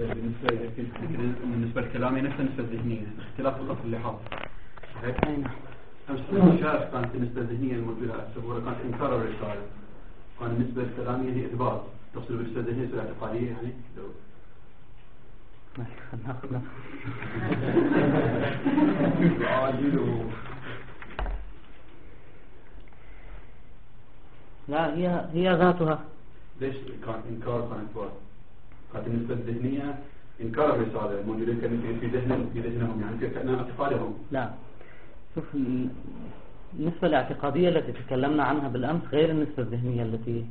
بالنسبة لكلامي نفس النسبة الذهنية، اختلاف فقط في اللحاظ. أين؟ أمس المشاهد كانت النسبة الذهنية الموجودة على السبورة كانت إنكار الرسالة، كان النسبة الكلامية هي إثبات. تقصد بالنسبة الذهنية الاعتقادية يعني؟ لا هي ذاتها. ليش كان إنكار كان إثبات؟ كانت النسبة الذهنية إنكار الرسالة الموجودة في ذهنهم يعني في كأنها اعتقادهم. لا شوف، النسبة الاعتقادية التي تكلمنا عنها بالأمس غير النسبة الذهنية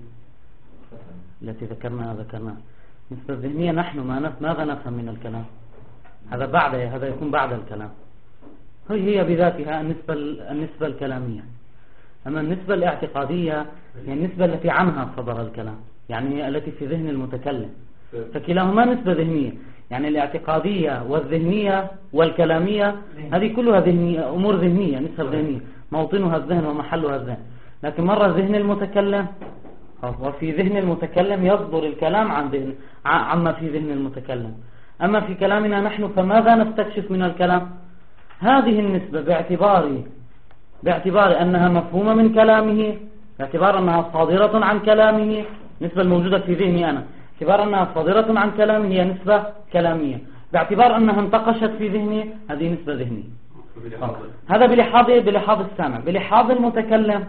التي ذكرناها. النسبة الذهنية نحن ماذا نفهم من الكلام؟ هذا يكون بعد الكلام. هي بذاتها النسبة الكلامية. أما النسبة الاعتقادية هي النسبة التي عنها صدر الكلام، يعني التي في ذهن المتكلم. فكلاهما نسبة ذهنية، يعني الاعتقادية والذهنية والكلامية هذه كلها ذهنية، أمور ذهنية، نسبة ذهنية موطنها الذهن ومحلها الذهن. لكن مرة ذهن المتكلم، وفي ذهن المتكلم يصدر الكلام عما في ذهن المتكلم. أما في كلامنا نحن فماذا نستكشف من الكلام؟ هذه النسبة باعتبار أنها مفهومة من كلامه، باعتبار أنها صادرة عن كلامه، نسبة الموجودة في ذهني أنا، باعتبار أنها صادرة عن كلامه هي نسبة كلامية، باعتبار أنها انتقشت في ذهني هذه نسبة ذهنية. هذا بلحاظ السامع. بلحاظ المتكلم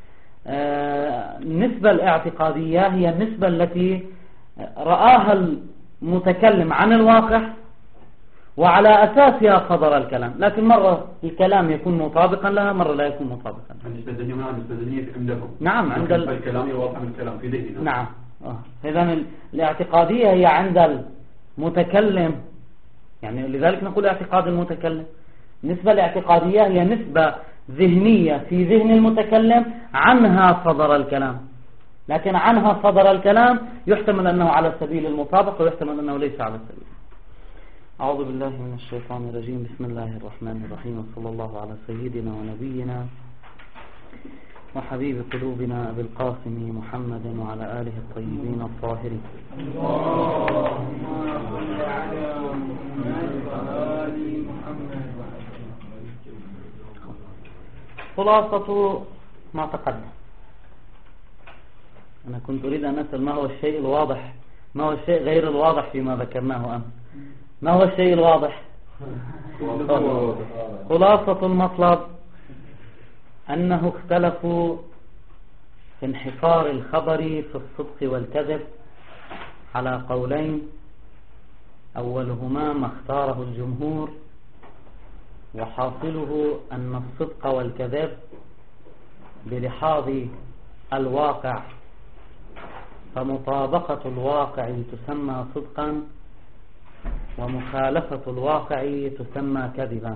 النسبة الاعتقادية هي النسبة التي رآها المتكلم عن الواقع وعلى أساسها صدر الكلام، لكن مرة الكلام يكون مطابقا لها، مرة لا يكون مطابقا. النسبة الذهنية عندهم. نعم، عند الكلام يوضح من الكلام في ذهننا. نعم. إذن الاعتقادية هي عند المتكلم، يعني لذلك نقول اعتقاد المتكلم. النسبة الاعتقادية هي نسبة ذهنية في ذهن المتكلم عنها صدر الكلام، لكن عنها صدر الكلام يحتمل أنه على سبيل المطابقة ويحتمل أنه ليس على سبيل. أعوذ بالله من الشيطان الرجيم. بسم الله الرحمن الرحيم، وصلى الله على سيدنا ونبينا وحبيب قلوبنا أبي القاسم محمد وعلى آله الطيبين الطاهرين. خلاصة ما تقدم، أنا كنت أريد أن أسأل ما هو الشيء الواضح، ما هو الشيء غير الواضح فيما ذكرناه أمس؟ ما هو الشيء الواضح؟ خلاصة المطلب أنه اختلفوا في انحصار الخبر في الصدق والكذب على قولين، أولهما ما اختاره الجمهور، وحاصله أن الصدق والكذب بلحاظ الواقع، فمطابقة الواقع تسمى صدقا ومخالفة الواقع تسمى كذبا.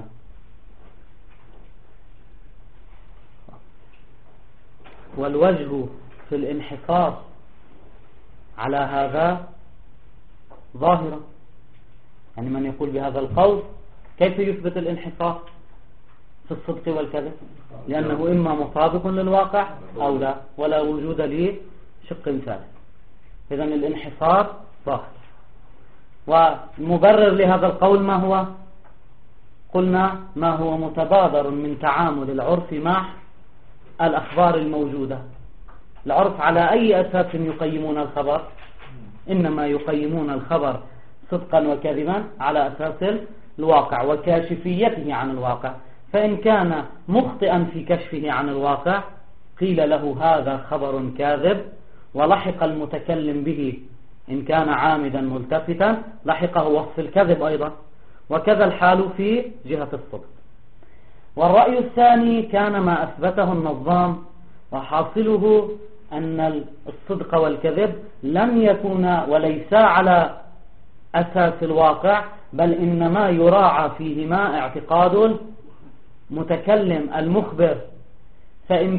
والوجه في الانحصار على هذا ظاهرة، يعني من يقول بهذا القول كيف يثبت الانحصار في الصدق والكذب؟ لأنه إما مطابق للواقع أو لا، ولا وجود لشق ثالث. إذن الانحصار ظاهر. والمبرر لهذا القول ما هو؟ قلنا ما هو متبادر من تعامل العرف مع الأخبار الموجودة. العرف على أي أساس يقيمون الخبر؟ إنما يقيمون الخبر صدقا وكذبا على أساس الواقع وكاشفيته عن الواقع، فإن كان مخطئا في كشفه عن الواقع قيل له هذا خبر كاذب، ولحق المتكلم به إن كان عامدا ملتفتا لحقه وصف الكذب أيضا، وكذا الحال في جهة الصدق. والرأي الثاني كان ما أثبته النظام، وحاصله أن الصدق والكذب لم يكونا وليسا على أساس الواقع، بل إنما يراعى فيهما اعتقاد المتكلم المخبر. فإن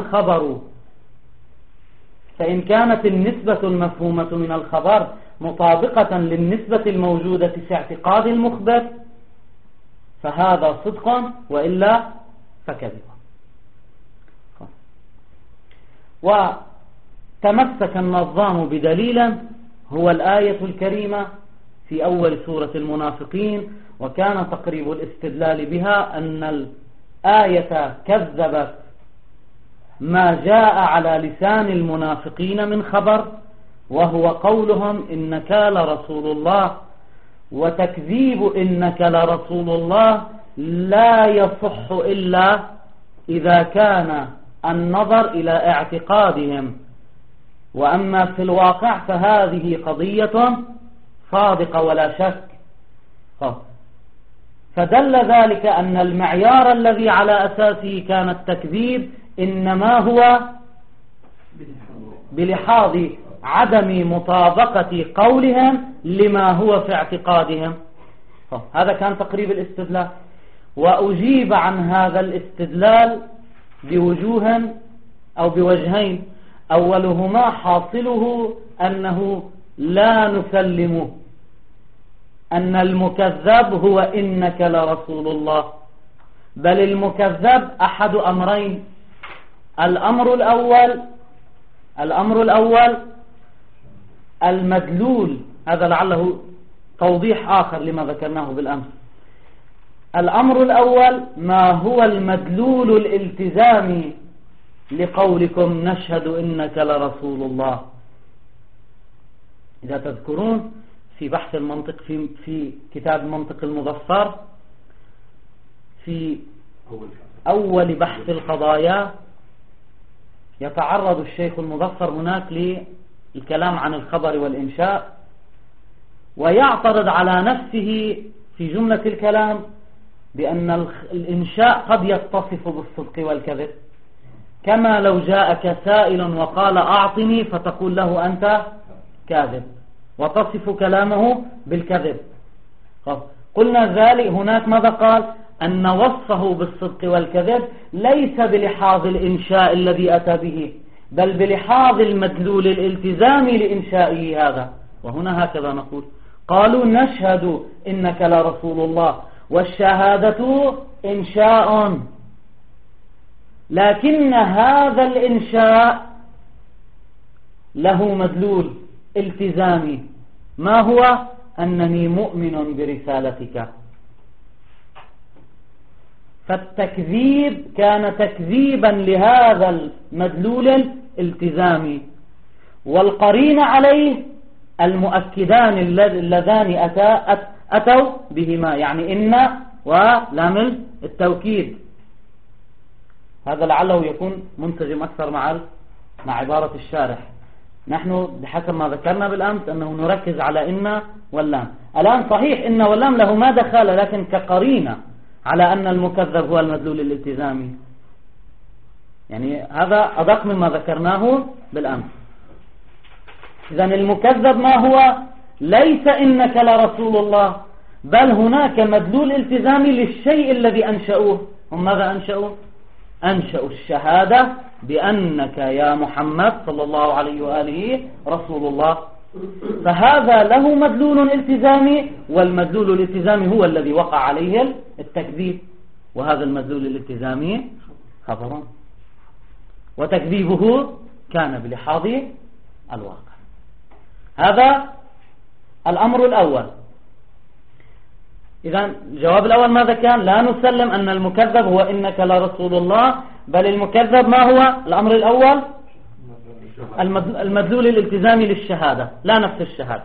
كانت النسبة المفهومة من الخبر مطابقة للنسبة الموجودة في اعتقاد المخبر فهذا صدق، وإلا فكذب. وتمسك النظام بدليل هو الآية الكريمة في أول سورة المنافقين، وكان تقريب الاستدلال بها أن الآية كذبت ما جاء على لسان المنافقين من خبر، وهو قولهم إنك لرسول الله. وتكذيب إنك لرسول الله لا يصح إلا إذا كان النظر إلى اعتقادهم، وأما في الواقع فهذه قضية صادقة ولا شك. فدل ذلك أن المعيار الذي على أساسه كان التكذيب إنما هو بلحاظ عدم مطابقة قولهم لما هو في اعتقادهم. هذا كان تقريب الاستدلال. وأجيب عن هذا الاستدلال بوجوه أو بوجهين. أولهما حاصله أنه لا نسلم أن المكذب هو إنك لرسول الله، بل المكذب أحد أمرين. الأمر الأول المدلول، هذا لعله توضيح آخر لما ذكرناه بالأمس. الأمر الأول ما هو المدلول الالتزامي لقولكم نشهد إنك لرسول الله. إذا تذكرون في بحث المنطق في كتاب المنطق المظفر في أول بحث القضايا يتعرض الشيخ المظفر هناك للكلام عن الخبر والإنشاء، ويعترض على نفسه في جملة الكلام بأن الإنشاء قد يتصف بالصدق والكذب، كما لو جاءك سائل وقال أعطني فتقول له أنت كاذب، وتصف كلامه بالكذب. قلنا ذلك هناك ماذا قال؟ أن وصفه بالصدق والكذب ليس بلحاظ الإنشاء الذي أتى به، بل بلحاظ المدلول الالتزامي لإنشائه هذا. وهنا هكذا نقول: قالوا نشهد إنك لرسول الله، والشهادة إنشاء، لكن هذا الإنشاء له مدلول التزامي، ما هو؟ أنني مؤمن برسالتك. فالتكذيب كان تكذيبا لهذا المدلول الالتزامي، والقرين عليه المؤكدان اللذان أتوا بهما، يعني إن ولام التوكيد. هذا لعله يكون منسجم أكثر مع عبارة الشارح. نحن بحسب ما ذكرنا بالأمس أنه نركز على إن واللام. الآن صحيح إن واللام له ما دخل، لكن كقرينة على أن المكذب هو المدلول الالتزامي. يعني هذا أدق مما ذكرناه بالأمس. إذن المكذب ما هو؟ ليس إنك لرسول الله، بل هناك مدلول التزامي للشيء الذي أنشأوه. هم ماذا أنشأوا؟ أنشأوا الشهادة بأنك يا محمد صلى الله عليه وآله رسول الله. فهذا له مدلول التزامي، والمدلول الالتزامي هو الذي وقع عليه التكذيب، وهذا المدلول الالتزامي خبر، وتكذيبه كان بلحاظ الواقع. هذا الأمر الأول. إذن الجواب الأول ماذا كان؟ لا نسلم أن المكذب هو إنك لرسول الله، بل المكذب ما هو؟ الأمر الأول المدلول الالتزامي للشهادة، لا نفس الشهادة.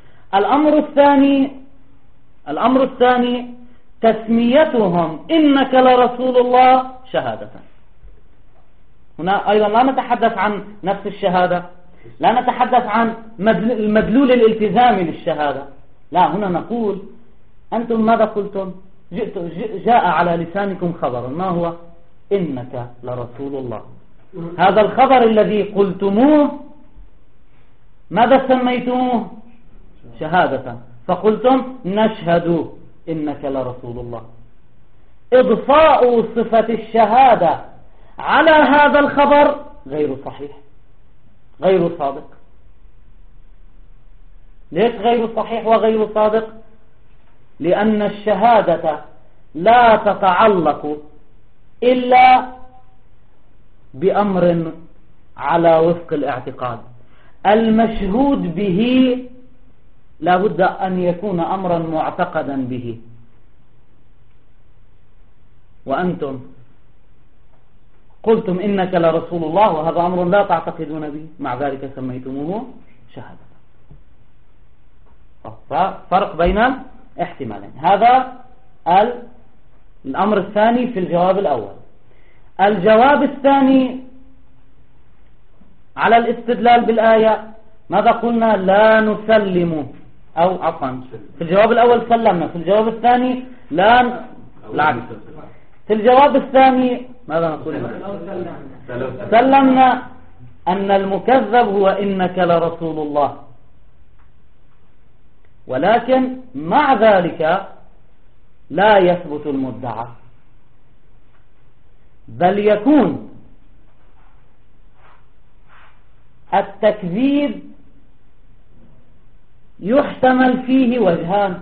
الأمر الثاني تسميتهم إنك لرسول الله شهادة. هنا أيضا لا نتحدث عن نفس الشهادة، لا نتحدث عن المدلول الالتزامي للشهادة، لا، هنا نقول أنتم ماذا قلتم؟ جاء على لسانكم خبر، ما هو؟ إنك لرسول الله. هذا الخبر الذي قلتموه ماذا سميتموه؟ شهادة. فقلتم نشهد إنك لرسول الله. إضفاء صفة الشهادة على هذا الخبر غير صحيح، غير صادق. ليش غير صحيح وغير صادق؟ لأن الشهادة لا تتعلق إلا بأمر على وفق الاعتقاد. المشهود به لا بد أن يكون أمرا معتقدا به، وأنتم قلتم إنك لرسول الله وهذا أمر لا تعتقدون به، مع ذلك سميتموه شهادة. فرق بين احتمالين. هذا الأمر الثاني في الجواب الأول. الجواب الثاني على الاستدلال بالآية ماذا قلنا؟ لا نسلم، أو عفوا في الجواب الأول سلمنا، في الجواب الثاني لا العكس. في الجواب الثاني ماذا نقول؟ سلمنا أن المكذب هو إنك لرسول الله، ولكن مع ذلك لا يثبت المدعى، بل يكون التكذيب يحتمل فيه وجهان.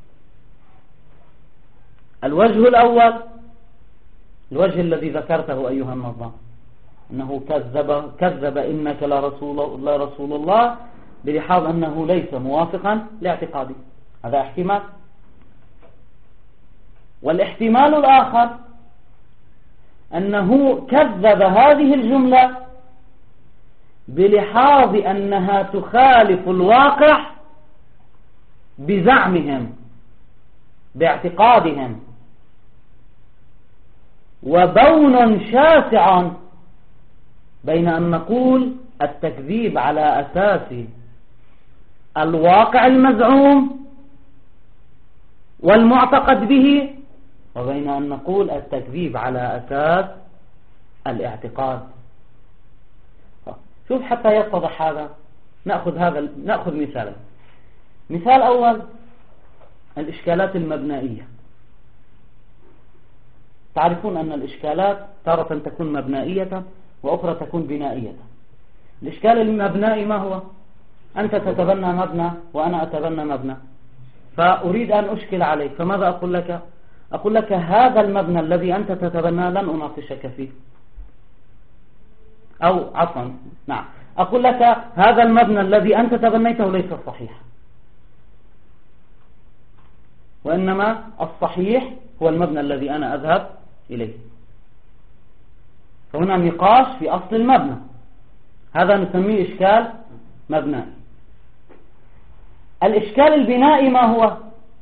الوجه الأول الوجه الذي ذكرته أيها النظام، أنه كذب إنك لرسول الله بلحاظ أنه ليس موافقا لاعتقاده، هذا احتمال. والاحتمال الآخر أنه كذب هذه الجملة بلحاظ أنها تخالف الواقع بزعمهم باعتقادهم، وبون شاسع بين أن نقول التكذيب على أساس الواقع المزعوم والمعتقد به، وبين أن نقول التكذيب على أساس الاعتقاد. شوف حتى يتضح هذا نأخذ مثالا. مثال أول الإشكالات المبنائية. تعرفون أن الإشكالات تارة تكون مبنائية وأخرى تكون بنائية. الإشكال المبنائي ما هو؟ أنت تتبنى مبنى وأنا أتبنى مبنى، فأريد أن أشكل عليك، فماذا أقول لك؟ أقول لك هذا المبنى الذي أنت تتبناه لن أناقشك فيه، أو عفوا نعم أقول لك هذا المبنى الذي أنت تبنيته ليس صحيح، وإنما الصحيح هو المبنى الذي أنا أذهب إليه. فهنا نقاش في أصل المبنى، هذا نسميه إشكال مبنائي. الإشكال البنائي ما هو؟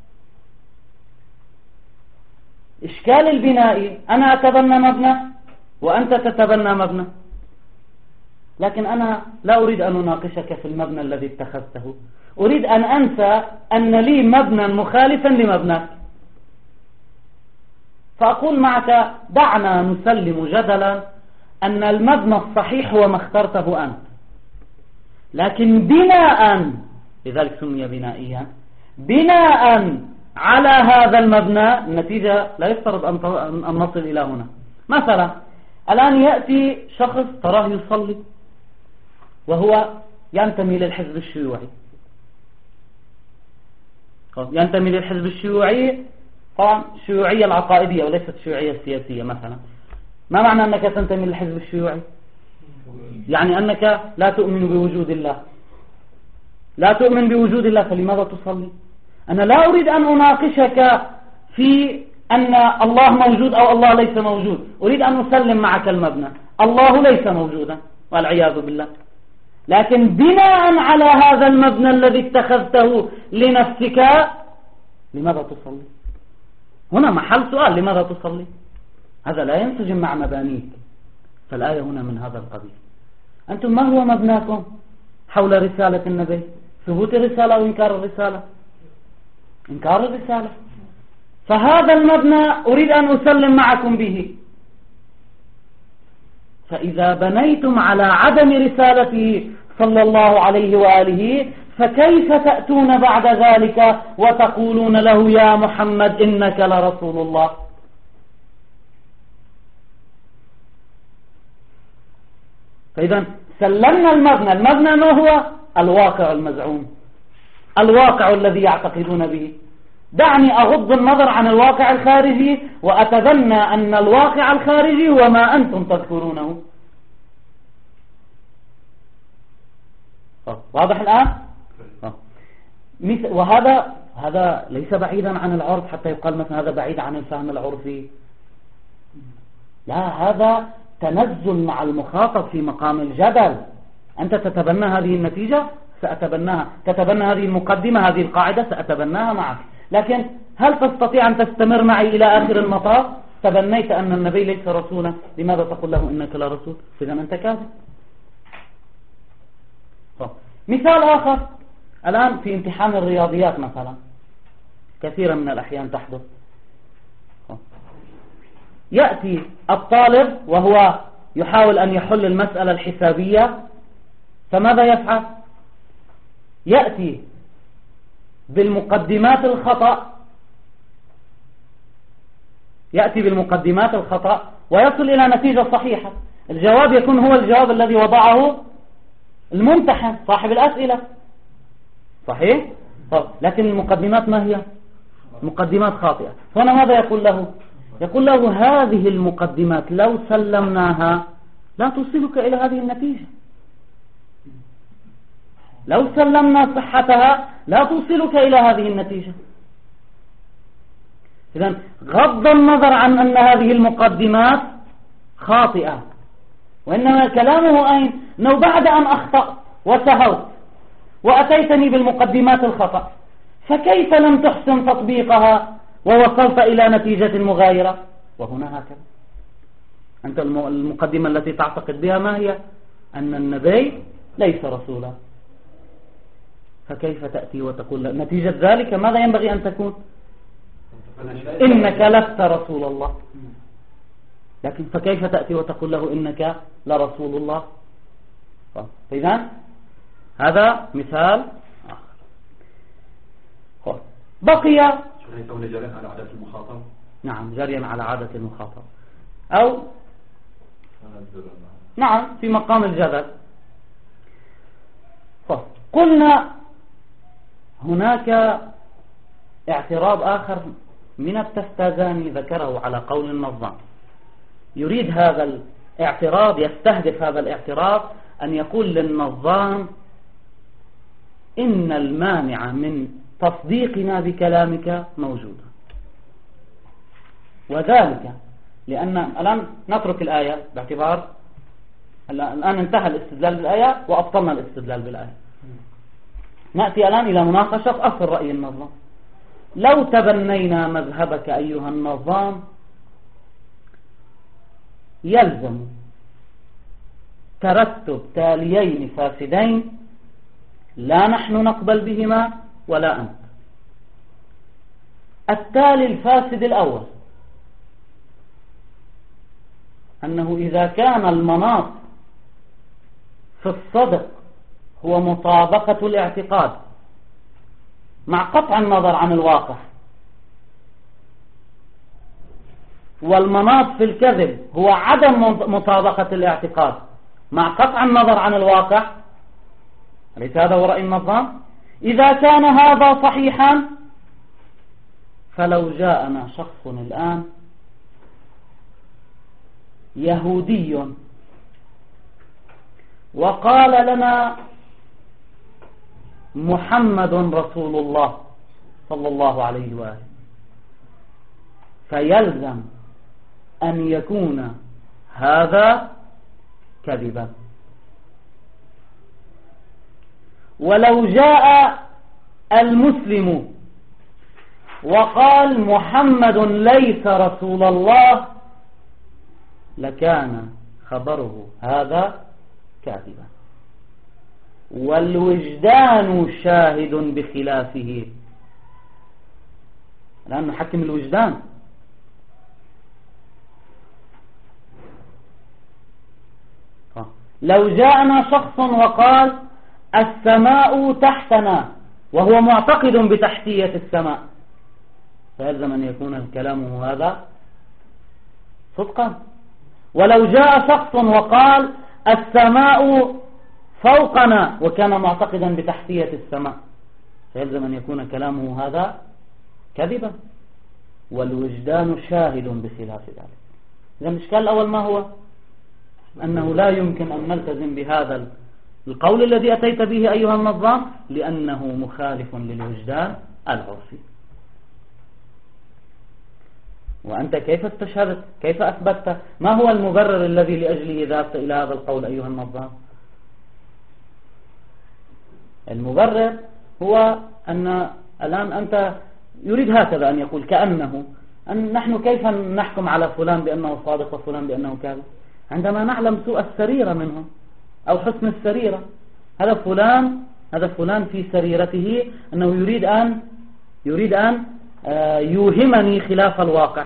إشكال البنائي أنا أتبنى مبنى وأنت تتبنى مبنى، لكن أنا لا أريد أن أناقشك في المبنى الذي اتخذته، أريد أن أنسى أن لي مبنى مخالفا لمبناك، فأقول معك دعنا نسلم جدلا أن المبنى الصحيح هو ما اخترته أنت، لكن بناء، لذلك سمي بنائيا، بناء على هذا المبنى النتيجة لا يفترض أن نصل إلى هنا. مثلا الآن يأتي شخص تراه يصلي وهو ينتمي للحزب الشيوعي، ينتمي للحزب الشيوعي، طبعا الشيوعية العقائدية وليست الشيوعية السياسية. مثلا ما معنى أنك تنتمي للحزب الشيوعي؟ يعني أنك لا تؤمن بوجود الله، لا تؤمن بوجود الله، فلماذا تصلي؟ أنا لا أريد أن أناقشك في أن الله موجود أو الله ليس موجود، أريد أن أسلم معك المبنى، الله ليس موجودا والعياذ بالله، لكن بناء على هذا المبنى الذي اتخذته لنفسك لماذا تصلي؟ هنا محل سؤال، لماذا تصلي؟ هذا لا ينسجم مع مبانيك. فالآية هنا من هذا القبيل. أنتم ما هو مبناكم حول رسالة النبي؟ ثبوت الرسالة أو إنكار الرسالة؟ إنكار الرسالة. فهذا المبنى أريد أن أسلم معكم به، فإذا بنيتم على عدم رسالته صلى الله عليه وآله فكيف تأتون بعد ذلك وتقولون له يا محمد إنك لرسول الله؟ فإذا سلمنا المبنى ما هو؟ الواقع المزعوم، الواقع الذي يعتقدون به. دعني أغض النظر عن الواقع الخارجي وأتبنى أن الواقع الخارجي هو ما أنتم تذكرونه. واضح الآن؟ وهذا ليس بعيدا عن العرف حتى يقال مثلا هذا بعيد عن الفهم العرفي. لا، هذا تنزل مع المخاطب في مقام الجدل. أنت تتبنى هذه النتيجة، سأتبناها. تتبنى هذه المقدمة، هذه القاعدة، سأتبناها معك. لكن هل تستطيع أن تستمر معي إلى آخر المطاف؟ تبنيت أن النبي ليس رسولا، لماذا تقول له إنك لا رسول؟ إذا أنت كاذب. مثال آخر الآن في امتحان الرياضيات مثلا، كثيرا من الأحيان تحدث. يأتي الطالب وهو يحاول أن يحل المسألة الحسابية، فماذا يفعل؟ يأتي بالمقدمات الخطأ ويصل إلى نتيجة صحيحة. الجواب يكون هو الجواب الذي وضعه الممتحن صاحب الأسئلة، صحيح؟ لكن المقدمات ما هي؟ مقدمات خاطئة. فهنا ماذا يقول له؟ يقول له هذه المقدمات لو سلمناها لا توصلك إلى هذه النتيجة، لو سلمنا صحتها لا توصلك إلى هذه النتيجة. إذن غض النظر عن أن هذه المقدمات خاطئة، وإنما كلامه أين؟ أنه بعد أن أخطأت وسهوت وأتيتني بالمقدمات الخطأ، فكيف لم تحسن تطبيقها ووصلت إلى نتيجة مغايرة؟ وهنا هكذا أنت المقدمة التي تعتقد بها ما هي؟ أن النبي ليس رسولا، فكيف تأتي وتقول نتيجة ذلك ماذا ينبغي أن تكون؟ إنك لست رسول الله. لكن فكيف تأتي وتقول له إنك لرسول الله؟ فإذن هذا مثال آخر. بقي جريا على عادة المخاطب. نعم، جريا على عادة المخاطب، أو نعم في مقام الجدل. قلنا هناك اعتراض آخر من التفتازاني ذكره على قول النظام. يريد هذا الاعتراض، يستهدف هذا الاعتراض أن يقول للنظام إن المانع من تصديقنا بكلامك موجود، وذلك لأن الآن نترك الآية باعتبار الآن انتهى الاستدلال بالآية وأبطلنا الاستدلال بالآية. نأتي الآن إلى مناقشة أصل رأي النظام. لو تبنينا مذهبك أيها النظام يلزم ترتب تاليين فاسدين لا نحن نقبل بهما ولا أنت. التالي الفاسد الأول أنه إذا كان المناط في الصدق هو مطابقة الاعتقاد مع قطع النظر عن الواقع، والمناط في الكذب هو عدم مطابقة الاعتقاد مع قطع النظر عن الواقع، أليس هذا هو رأي النظام؟ إذا كان هذا صحيحا فلو جاءنا شخص الآن يهودي وقال لنا محمد رسول الله صلى الله عليه وآله، فيلزم أن يكون هذا كذبا. ولو جاء المسلم وقال محمد ليس رسول الله لكان خبره هذا كاذبا، والوجدان شاهد بخلافه. الآن نحكم الوجدان. لو جاءنا شخص وقال السماء تحتنا وهو معتقد بتحتية السماء، فيلزم أن يكون كلامه هذا صدقا. ولو جاء شخص وقال السماء فوقنا وكان معتقدا بتحتية السماء، فيلزم أن يكون كلامه هذا كذبا، والوجدان شاهد بخلاف ذلك. إذا الإشكال الأول ما هو؟ أنه لا يمكن أن نلتزم بهذا القول الذي أتيت به أيها النظام لأنه مخالف للوجدان العرفي. وأنت كيف استشهدت؟ كيف أثبتت؟ ما هو المبرر الذي لأجله ذهبت إلى هذا القول أيها النظام؟ المبرر هو أن الآن أنت يريد هكذا أن يقول كأنه أن نحن كيف نحكم على فلان بأنه صادق وفلان بأنه كاذب عندما نعلم سوء السريرة منه أو حسن السريرة. هذا فلان في سريرته أنه يريد أن يوهمني خلاف الواقع،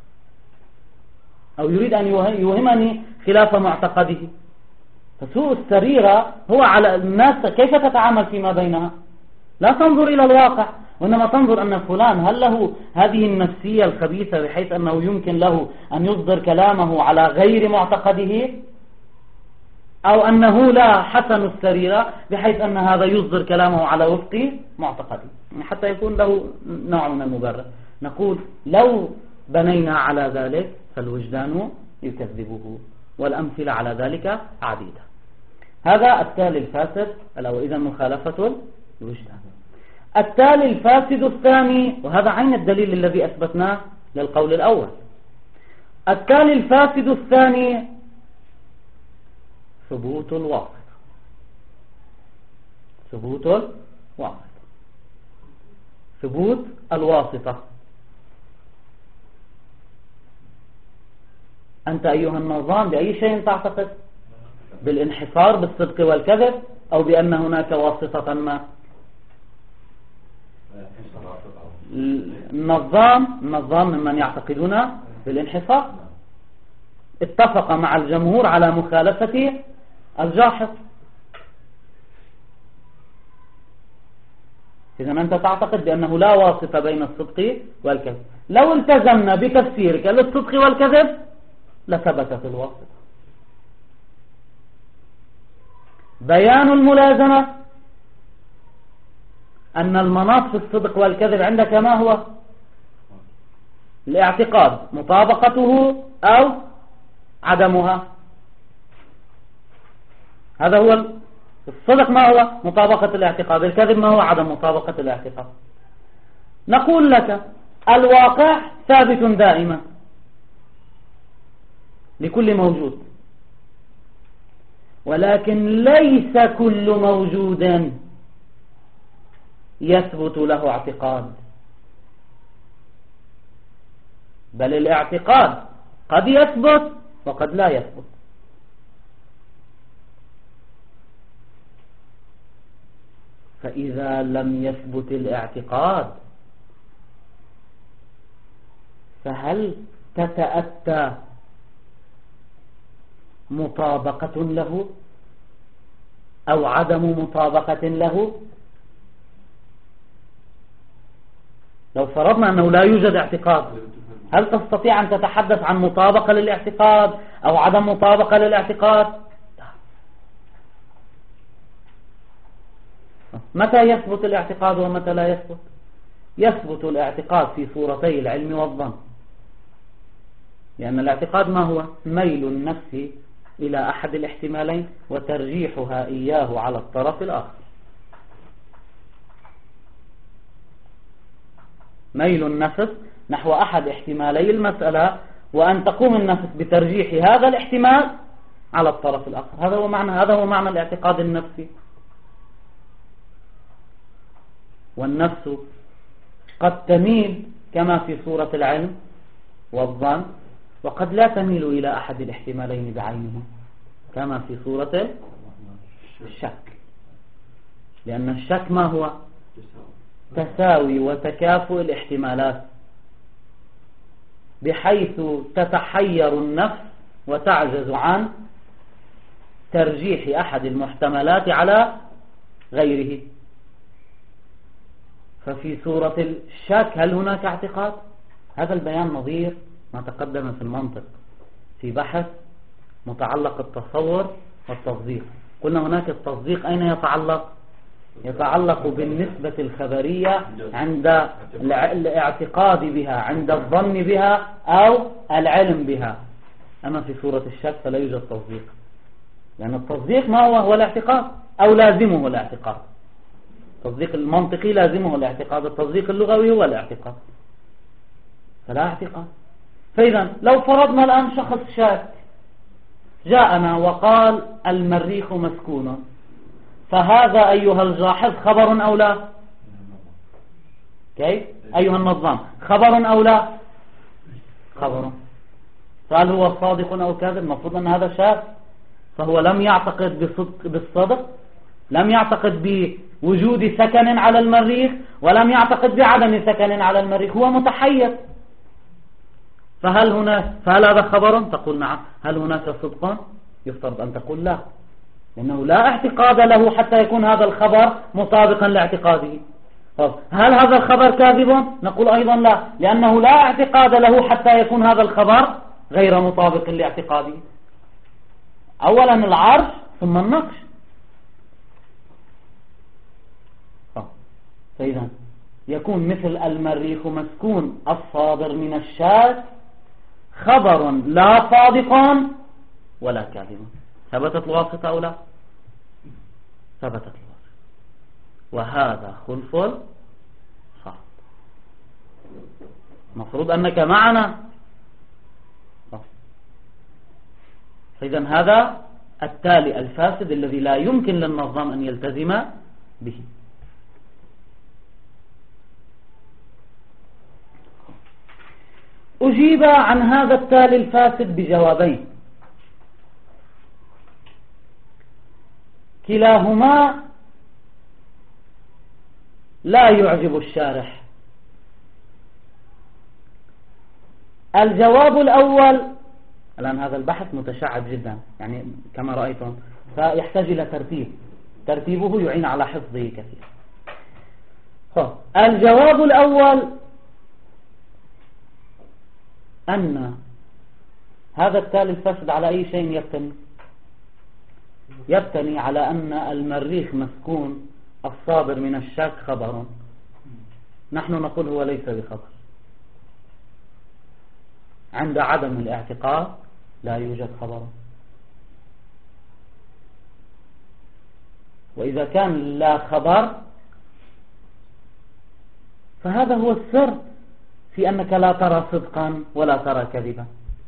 أو يريد أن يوهمني خلاف معتقده. فسوء السريرة هو على الناس كيف تتعامل فيما بينها، لا تنظر إلى الواقع، وإنما تنظر أن فلان هل له هذه النفسية الخبيثة بحيث أنه يمكن له أن يصدر كلامه على غير معتقده، أو أنه لا حسن السريرة بحيث أن هذا يصدر كلامه على وفق معتقده، حتى يكون له نوع من المبرر. نقول لو بنينا على ذلك فالوجدان يكذبه، والأمثلة على ذلك عديدة. هذا التالي الفاسد، إذا مخالفة الوجدان. التالي الفاسد الثاني، وهذا عين الدليل الذي أثبتناه للقول الأول. التالي الفاسد الثاني ثبوت الواسطة. ثبوت الواسطة. أنت أيها النظام بأي شيء تعتقد؟ بالانحصار بالصدق والكذب، أو بأن هناك واسطة ما؟ النظام ممن يعتقدون بالانحصار، اتفق مع الجمهور على مخالفة الجاحظ. إذا أنت تعتقد بأنه لا واسطة بين الصدق والكذب. لو التزمنا بتفسيرك للصدق والكذب لثبتت الواسطة. بيان الملازمة أن المناط في الصدق والكذب عندك ما هو؟ الاعتقاد، مطابقته أو عدمها. هذا هو الصدق، ما هو؟ مطابقة الاعتقاد. الكذب ما هو؟ عدم مطابقة الاعتقاد. نقول لك الواقع ثابت دائما لكل موجود، ولكن ليس كل موجود يثبت له اعتقاد، بل الاعتقاد قد يثبت وقد لا يثبت. فإذا لم يثبت الاعتقاد فهل تتأتى مطابقة له أو عدم مطابقة له؟ لو فرضنا أنه لا يوجد اعتقاد، هل تستطيع أن تتحدث عن مطابقة للاعتقاد أو عدم مطابقة للاعتقاد؟ متى يثبت الاعتقاد ومتى لا يثبت؟ يثبت الاعتقاد في صورتي العلم والظن، لأن الاعتقاد ما هو؟ ميل النفس إلى أحد الاحتمالين وترجيحها إياه على الطرف الآخر. ميل النفس نحو أحد احتمالي المسألة، وأن تقوم النفس بترجيح هذا الاحتمال على الطرف الآخر. هذا هو معنى الاعتقاد النفسي. والنفس قد تميل كما في صورة العلم والظن، وقد لا تميل إلى أحد الاحتمالين بعينه كما في صورة الشك، لأن الشك ما هو؟ تساوي وتكافؤ الاحتمالات، بحيث تتحير النفس وتعجز عن ترجيح أحد المحتملات على غيره. ففي صورة الشك هل هناك اعتقاد؟ هذا البيان نظير ما تقدم في المنطق في بحث متعلق التصور والتصديق. قلنا هناك التصديق أين يتعلق بالنسبة الخبرية عند الاعتقاد بها، عند الظن بها أو العلم بها. أما في صورة الشك فلا يوجد تصديق، لأن التصديق ما هو؟ هو الاعتقاد. أو لازمه الاعتقاد؟ التصديق المنطقي لازمه الاعتقاد، التصديق اللغوي هو الاعتقاد، فلا اعتقاد. فإذا لو فرضنا الآن شخص شاك جاءنا وقال المريخ مسكون، فهذا أيها الجاحظ خبر أو لا؟ كيف؟ أيها النظام خبر أو لا؟ خبر. فهل هو صادق أو كاذب؟ المفروض أن هذا شاك، فهو لم يعتقد بالصدق، لم يعتقد بوجود سكن على المريخ، ولم يعتقد بعدم سكن على المريخ، هو متحيز. فهل هذا خبر؟ تقول نعم. هل هناك صدق؟ يفترض أن تقول لا، لأنه لا اعتقاد له حتى يكون هذا الخبر مطابقا لاعتقاده. هل هذا الخبر كاذب؟ نقول أيضا لا، لأنه لا اعتقاد له حتى يكون هذا الخبر غير مطابق لاعتقاده. أولا العرش ثم النقش. فإذا يكون مثل المريخ مسكون الصادر من الشاك خبر لا صادق ولا كاذب. ثبتت الواسطة أو لا؟ ثبتت الواسطة، وهذا خلف صعب. مفروض أنك معنا. فإذا هذا التالي الفاسد الذي لا يمكن للنظام أن يلتزم به. أجيب عن هذا التالي الفاسد بجوابين، كلاهما لا يعجب الشارح. الجواب الأول، الآن هذا البحث متشعب جدا يعني كما رأيتم، فيحتاج إلى ترتيبه يعين على حفظه كثير. الجواب الأول أن هذا التالي الفاسد على أي شيء يبتني على أن المريخ مسكون الصادر من الشاك خبر. نحن نقول هو ليس بخبر. عند عدم الاعتقاد لا يوجد خبر. وإذا كان لا خبر فهذا هو السر في أنك لا ترى صدقا ولا ترى كذبا.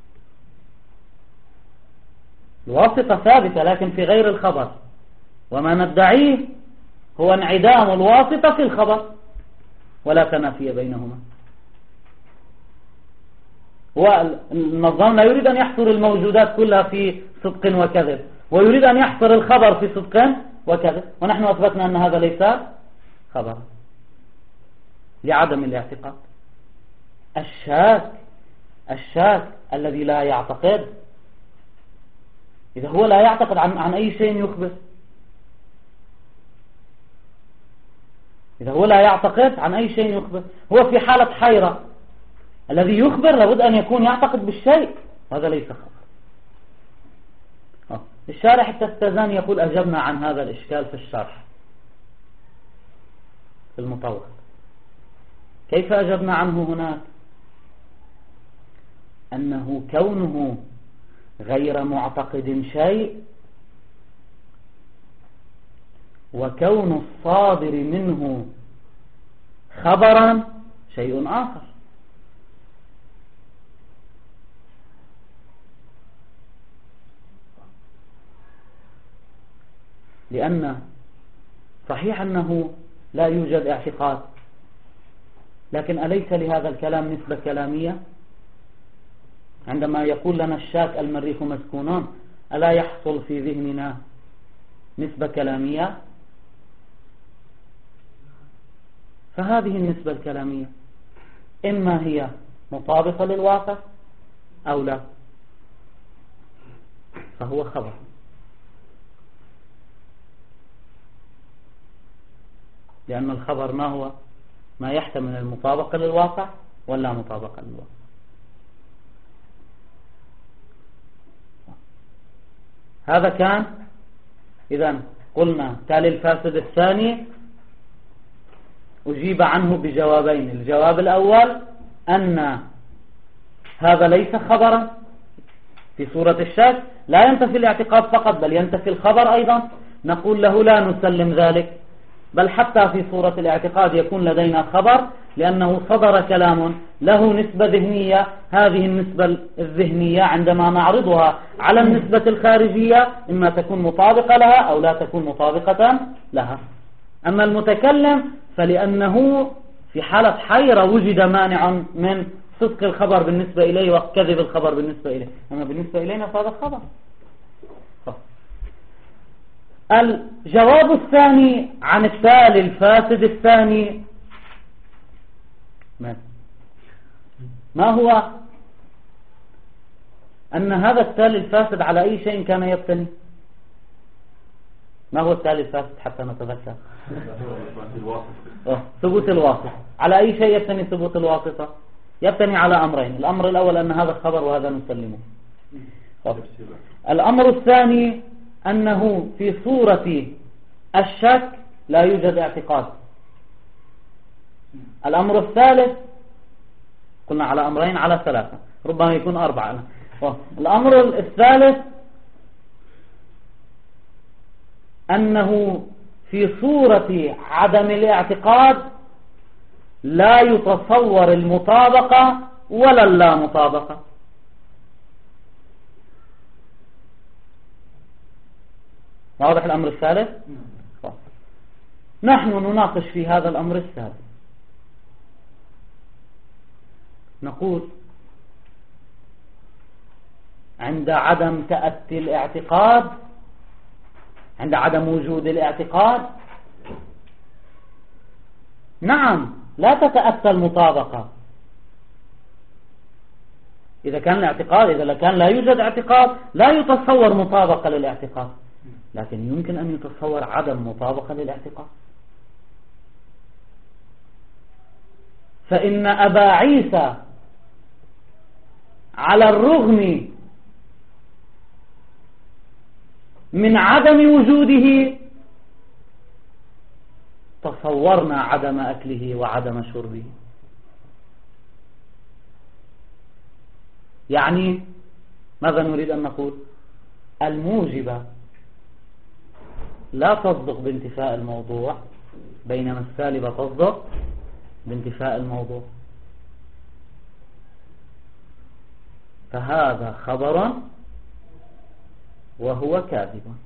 الواسطة ثابتة لكن في غير الخبر، وما ندعيه هو انعدام الواسطة في الخبر ولا تنافي بينهما. والنظام لا يريد أن يحصر الموجودات كلها في صدق وكذب، ويريد أن يحصر الخبر في صدق وكذب، ونحن أثبتنا أن هذا ليس خبر لعدم الاعتقاد. الشاك الذي لا يعتقد، إذا هو لا يعتقد عن أي شيء يخبر، إذا هو لا يعتقد عن أي شيء يخبر، هو في حالة حيرة. الذي يخبر لابد أن يكون يعتقد بالشيء، هذا ليس خبر. الشارح التستازاني يقول أجبنا عن هذا الإشكال في الشرح في المطول. كيف أجبنا عنه هناك؟ أنه كونه غير معتقد شيء، وكون الصادر منه خبرا شيء آخر. لأن صحيح أنه لا يوجد اعتقاد، لكن أليس لهذا الكلام نسبة كلامية؟ عندما يقول لنا الشاك المريخ مسكونون، ألا يحصل في ذهننا نسبة كلامية؟ فهذه النسبة الكلامية إما هي مطابقة للواقع أو لا، فهو خبر. لأن الخبر ما هو؟ ما يحتمل المطابقة للواقع ولا مطابقة للواقع. هذا كان. إذن قلنا تالي الفاسد الثاني أجيب عنه بجوابين. الجواب الأول أن هذا ليس خبرا في صورة الشك، لا ينتفي الاعتقاد فقط بل ينتفي الخبر أيضا، نقول له لا نسلم ذلك، بل حتى في صورة الاعتقاد يكون لدينا خبر، لأنه صدر كلام له نسبة ذهنية، هذه النسبة الذهنية عندما نعرضها على النسبة الخارجية إما تكون مطابقة لها أو لا تكون مطابقة لها. أما المتكلم فلأنه في حالة حيرة وجد مانع من صدق الخبر بالنسبة إليه وكذب الخبر بالنسبة إليه، أما بالنسبة إلينا فهذا خبر. الجواب الثاني عن التالي الفاسد الثاني ما هو؟ أن هذا التالي الفاسد على أي شيء كان يبتني؟ ما هو التالي الفاسد حتى نتذكر؟ ثبوت الواسطة. على أي شيء يبتني ثبوت الواسطة؟ يبتني على أمرين، الأمر الأول أن هذا الخبر وهذا نسلمه. الأمر الثاني أنه في صورة الشك لا يوجد اعتقاد. الأمر الثالث قلنا على أمرين على ثلاثة، ربما يكون أربعة. الأمر الثالث أنه في صورة عدم الاعتقاد لا يتصور المطابقة ولا اللا مطابقة. واضح الأمر الثالث؟ نحن نناقش في هذا الأمر الثالث، نقول عند عدم تأتي الاعتقاد، عند عدم وجود الاعتقاد، نعم لا تتأتى المطابقة. إذا كان الاعتقاد، إذا كان لا يوجد اعتقاد لا يتصور مطابقة للاعتقاد، لكن يمكن أن يتصور عدم مطابقة للاعتقاد. فإن أبا عيسى على الرغم من عدم وجوده تصورنا عدم أكله وعدم شربه. يعني ماذا نريد أن نقول؟ الموجبة لا تصدق بانتفاء الموضوع، بينما السالبة تصدق بانتفاء الموضوع. فهذا خبر وهو كاذب.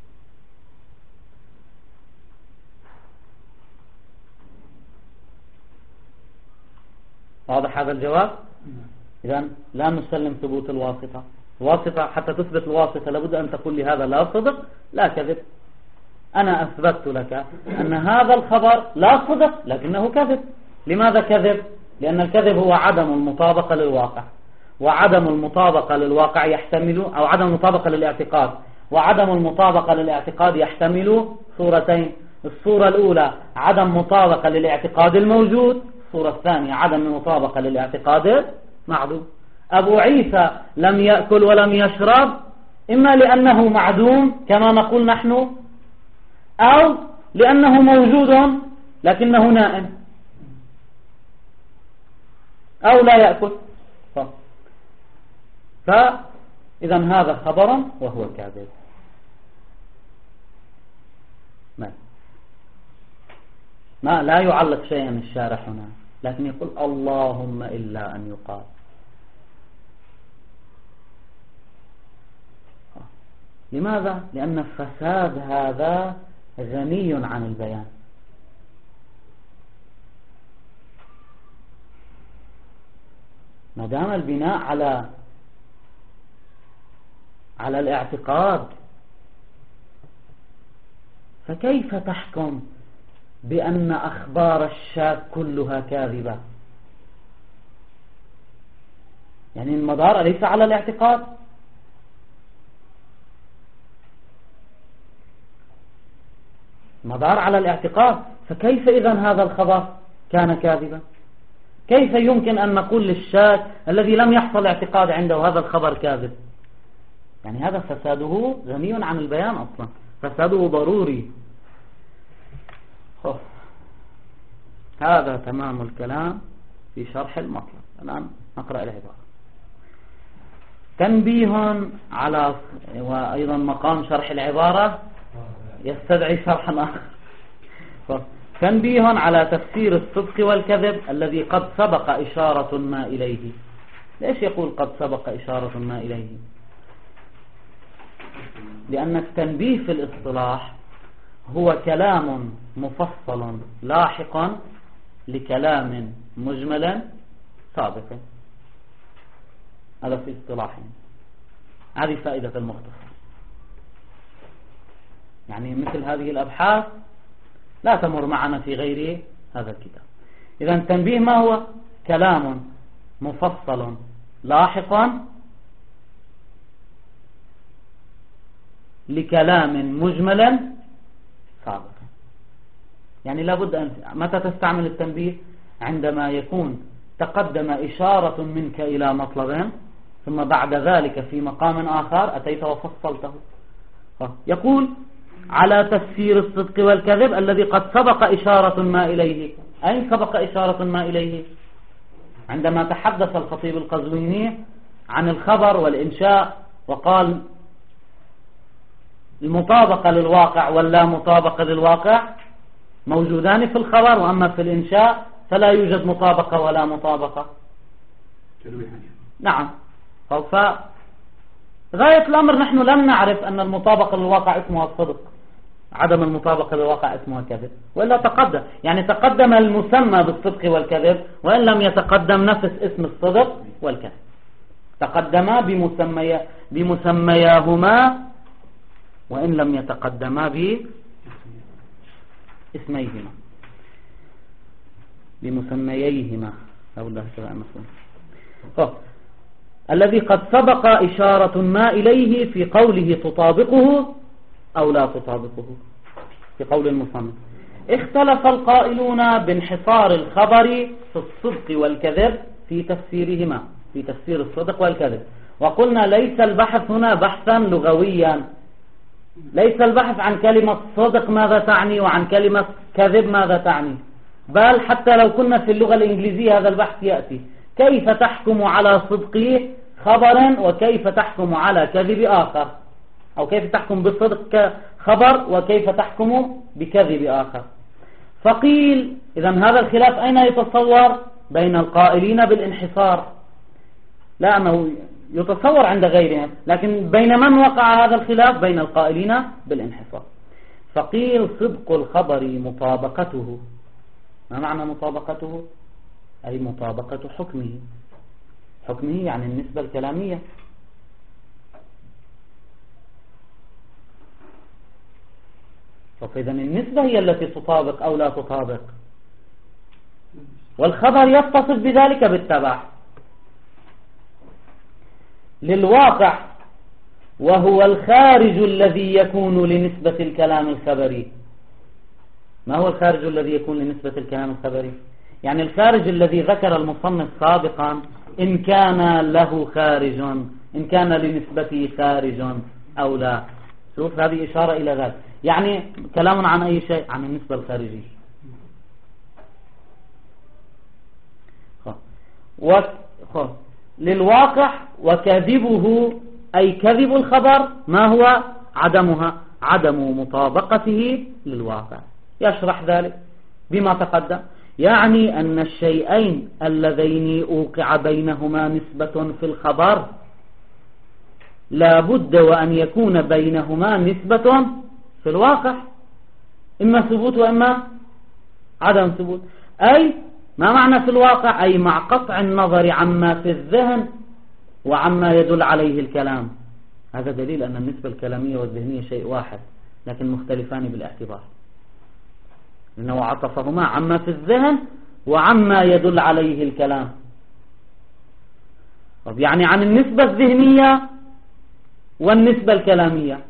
واضح هذا الجواب؟ إذن لا نسلم ثبوت الواسطة. الواسطة حتى تثبت الواسطة لابد أن تقول لي هذا لا صدق لا كذب. أنا أثبتت لك أن هذا الخبر لا صدق لكنه كذب. لماذا كذب؟ لأن الكذب هو عدم المطابقة للواقع، وعدم المطابقة للواقع يحتمل، أو عدم المطابقة للاعتقاد، وعدم المطابقة للاعتقاد يحتمل صورتين. الصورة الأولى عدم مطابقة للاعتقاد الموجود، الصورة الثانية عدم المطابقة للاعتقاد المعدوم. أبو عيسى لم يأكل ولم يشرب إما لأنه معدوم كما نقول نحن، أو لأنه موجود لكنه نائم، أو لا يأكل. فإذا هذا خبر وهو كاذب. ما لا يعلق شيئا الشارح هنا، لكن يقول اللهم إلا أن يقال. لماذا؟ لأن الفساد هذا غني عن البيان. ما دام البناء على الاعتقاد، فكيف تحكم بأن أخبار الشاك كلها كاذبة؟ يعني المدار أليس على الاعتقاد؟ مدار على الاعتقاد، فكيف إذن هذا الخبر كان كاذبا؟ كيف يمكن أن نقول للشاك الذي لم يحصل اعتقاد عنده هذا الخبر كاذب؟ يعني هذا فساده غني عن البيان أصلا، فساده ضروري. هذا تمام الكلام في شرح المطلب. الآن نقرأ العبارة. تنبيه على وأيضا مقام شرح العبارة يستدعي شرحا آخر. تنبيه على تفسير الصدق والكذب الذي قد سبق إشارة ما إليه. ليش يقول قد سبق إشارة ما إليه؟ لأن التنبيه في الاصطلاح هو كلام مفصل لاحق لكلام مجمل سابق. هذا في اصطلاحهم. هذه فائدة المختصر. يعني مثل هذه الأبحاث لا تمر معنا في غير هذا الكتاب. إذا التنبيه ما هو؟ كلام مفصل لاحق لكلام مجمل سابق. يعني لابد أن متى تستعمل التنبيه؟ عندما يكون تقدم إشارة منك إلى مطلب ثم بعد ذلك في مقام آخر أتيت وفصلته. يقول على تفسير الصدق والكذب الذي قد سبق إشارة ما إليه. أين سبق إشارة ما إليه؟ عندما تحدث الخطيب القزويني عن الخبر والإنشاء وقال المطابقة للواقع واللا مطابقة للواقع موجودان في الخبر، وأما في الإنشاء فلا يوجد مطابقة ولا مطابقة. نعم. فغاية الأمر نحن لم نعرف أن المطابقة للواقع اسمها الصدق، عدم المطابقة للواقع اسمها كذب، وإلا تقدم. يعني تقدم المسمى بالصدق والكذب وإن لم يتقدم نفس اسم الصدق والكذب. تقدما بمسمياهما وإن لم يتقدما باسميهما بمسمييهما أو الله سبحانه مفهوم. الذي قد سبق إشارة ما إليه في قوله تطابقه أو لا تطابقه. في قول المصنف اختلف القائلون بانحصار الخبر في الصدق والكذب في تفسيرهما، في تفسير الصدق والكذب. وقلنا ليس البحث هنا بحثا لغويا، ليس البحث عن كلمة صدق ماذا تعني وعن كلمة كذب ماذا تعني، بل حتى لو كنا في اللغة الإنجليزية هذا البحث يأتي كيف تحكم على صدق خبر وكيف تحكم على كذب آخر، أو كيف تحكم بالصدق خبر وكيف تحكم بكذب آخر. فقيل إذن هذا الخلاف أين يتصور؟ بين القائلين بالانحصار، لا أنه يتصور عند غيرهم، لكن بين من وقع هذا الخلاف؟ بين القائلين بالانحصار. فقيل صدق الخبر مطابقته. ما معنى مطابقته؟ أي مطابقة حكمه. حكمه يعني النسبة الكلامية. فإذا النسبة هي التي تطابق أو لا تطابق، والخبر يتصف بذلك بالتبع للواقع، وهو الخارج الذي يكون لنسبة الكلام الخبري. ما هو الخارج الذي يكون لنسبة الكلام الخبري؟ يعني الخارج الذي ذكر المصنف سابقا إن كان له خارج، إن كان لنسبته خارج أو لا. شوف هذه إشارة إلى ذلك، يعني كلام عن أي شيء، عن النسبة الخارجية. للواقع وكذبه أي كذب الخبر ما هو؟ عدمها، عدم مطابقته للواقع. يشرح ذلك بما تقدم، يعني أن الشيئين اللذين أوقع بينهما نسبة في الخبر لا بد وأن يكون بينهما نسبة في الواقع، إما ثبوت وإما عدم ثبوت. أي ما معنى في الواقع؟ أي مع قطع النظر عما في الذهن وعما يدل عليه الكلام. هذا دليل أن النسبة الكلامية والذهنية شيء واحد لكن مختلفان بالاعتبار، إنه عطفهما عما في الذهن وعما يدل عليه الكلام. طب يعني عن النسبة الذهنية والنسبة الكلامية.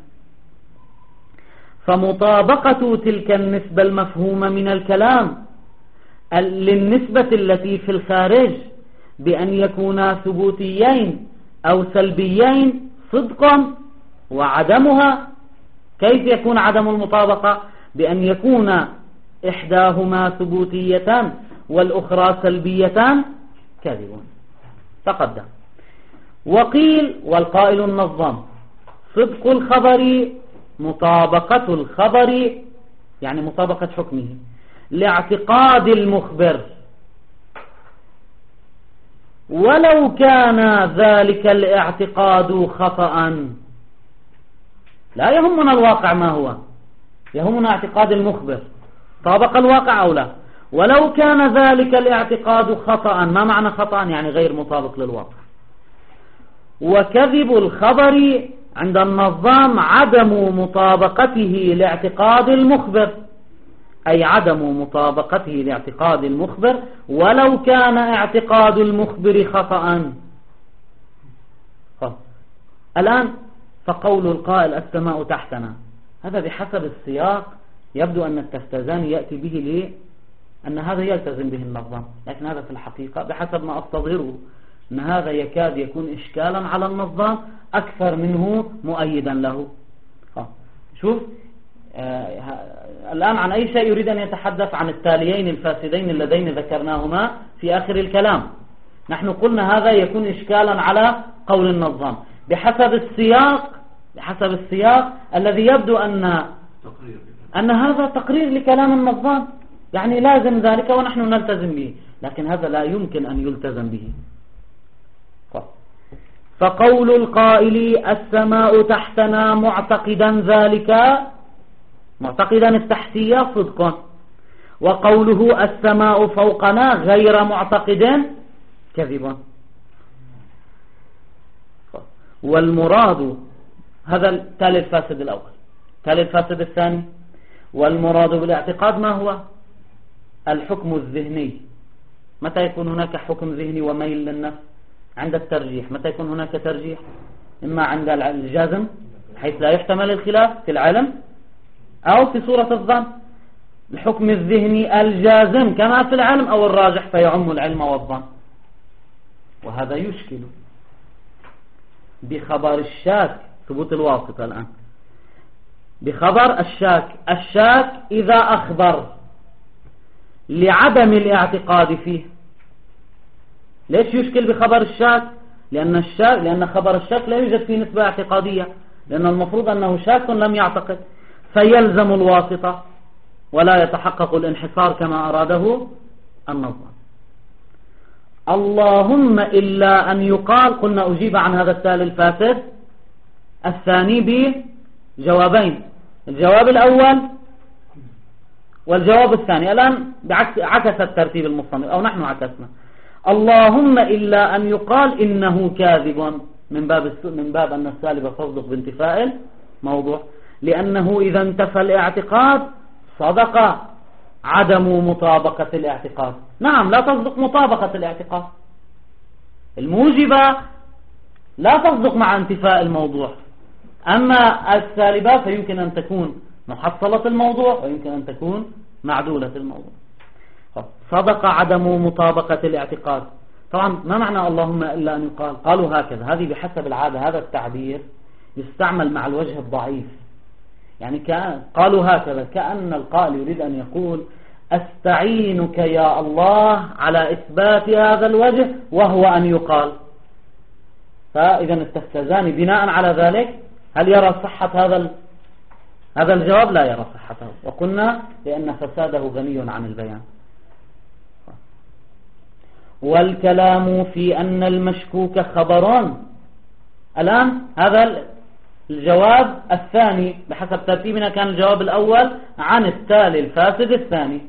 فمطابقة تلك النسبة المفهومة من الكلام للنسبة التي في الخارج بأن يكونا ثبوتيين أو سلبيين صدقا، وعدمها كيف يكون عدم المطابقة؟ بأن يكون إحداهما ثبوتيتان والأخرى سلبيتان كذب. تقدم. وقيل والقائل النظام صدق الخبر مطابقة الخبر يعني مطابقة حكمه لاعتقاد المخبر ولو كان ذلك الاعتقاد خطأ. لا يهمنا الواقع ما هو، يهمنا اعتقاد المخبر طابق الواقع أو لا. ولو كان ذلك الاعتقاد خطأ، ما معنى خطأ؟ يعني غير مطابق للواقع. وكذب الخبر عند النظام عدم مطابقته لاعتقاد المخبر، أي عدم مطابقته لاعتقاد المخبر ولو كان اعتقاد المخبر خطأ. الآن فقول القائل السماء تحتنا، هذا بحسب السياق يبدو أن التفتزاني يأتي به أن هذا يلتزم به النظام، لكن هذا في الحقيقة بحسب ما أستظهره أن هذا يكاد يكون إشكالا على النظام أكثر منه مؤيدا له. شوف الآن عن أي شيء يريد أن يتحدث؟ عن التاليين الفاسدين اللذين ذكرناهما في آخر الكلام. نحن قلنا هذا يكون إشكالا على قول النظام بحسب السياق الذي يبدو أن هذا تقرير لكلام النظام، يعني لازم ذلك ونحن نلتزم به، لكن هذا لا يمكن أن يلتزم به. فقول القائل السماء تحتنا معتقدا ذلك، معتقدا التحتية صدق، وقوله السماء فوقنا غير معتقد كذب. والمراد هذا التالي الفاسد الأول. التالي الفاسد الثاني، والمراد بالاعتقاد ما هو؟ الحكم الذهني. متى يكون هناك حكم ذهني وميل للنفس؟ عند الترجيح. متى يكون هناك ترجيح؟ إما عند الجازم حيث لا يحتمل الخلاف في العلم، أو في صورة الظن. الحكم الذهني الجازم كما في العلم، أو الراجح فيعم العلم والظن. وهذا يشكل بخبر الشاك، ثبوت الواسطة الآن بخبر الشاك إذا أخبر لعدم الاعتقاد فيه. ليش يشكل بخبر الشاك؟ لأن خبر الشاك لا يوجد فيه نسبة اعتقادية، لأن المفروض أنه شاك لم يعتقد، فيلزم الواسطة ولا يتحقق الانحصار كما أراده النظام. اللهم إلا أن يقال، قلنا أجيب عن هذا التالي الفاسد الثاني بجوابين، الجواب الأول والجواب الثاني. الآن عكس الترتيب المصنف، أو نحن عكسنا. اللهم إلا أن يقال إنه كاذب، من باب أن السالب تصدق بانتفاء الموضوع، لأنه إذا انتفى الاعتقاد صدق عدم مطابقة الاعتقاد. نعم لا تصدق مطابقة الاعتقاد الموجبة، لا تصدق مع انتفاء الموضوع. أما السالبة فيمكن أن تكون محصلة الموضوع ويمكن أن تكون معدولة الموضوع. صدق عدم مطابقة الاعتقاد. طبعا ما معنى اللهم إلا أن يقال؟ قالوا هكذا، هذه بحسب العادة هذا التعبير يستعمل مع الوجه الضعيف، يعني قالوا هكذا كأن القائل يريد أن يقول أستعينك يا الله على إثبات هذا الوجه وهو أن يقال. فإذا التفتزاني بناء على ذلك هل يرى صحة هذا الجواب؟ لا يرى صحته، وقلنا لأن فساده غني عن البيان. والكلام في أن المشكوك خبران. الآن هذا الجواب الثاني بحسب ترتيبنا، كان الجواب الأول عن التالي الفاسد الثاني.